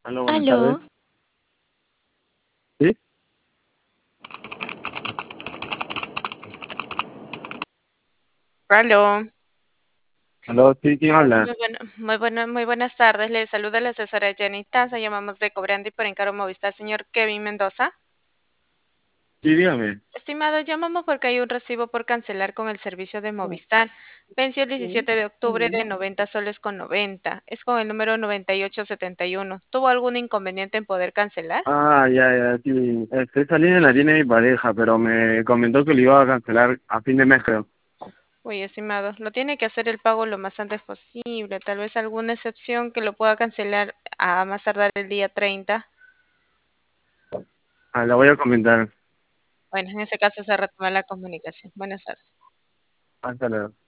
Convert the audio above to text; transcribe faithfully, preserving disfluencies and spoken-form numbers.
Hola, buenas tardes. Aló, ¿Sí? Aló, Aló, sí, ¿quién habla? muy buena- muy buena- muy buenas tardes. Le saluda la asesora Jenny Taza. Llamamos de Cobrando y por encargo Movistar, señor Kevin Mendoza. Sí, dígame. Estimado, llamamos porque hay un recibo por cancelar con el servicio de Movistar. Venció el diecisiete de octubre de noventa soles con noventa. Es con el número noventa y ocho setenta y uno. ¿Tuvo algún inconveniente en poder cancelar? Ah, ya, ya, sí. Este, esa línea la tiene mi pareja, pero me comentó que lo iba a cancelar a fin de mes, creo. Uy, estimado, lo tiene que hacer el pago lo más antes posible. Tal vez alguna excepción que lo pueda cancelar a más tardar el día treinta. Ah, la voy a comentar. Bueno, en ese caso se retoma la comunicación. Buenas tardes. Hasta luego.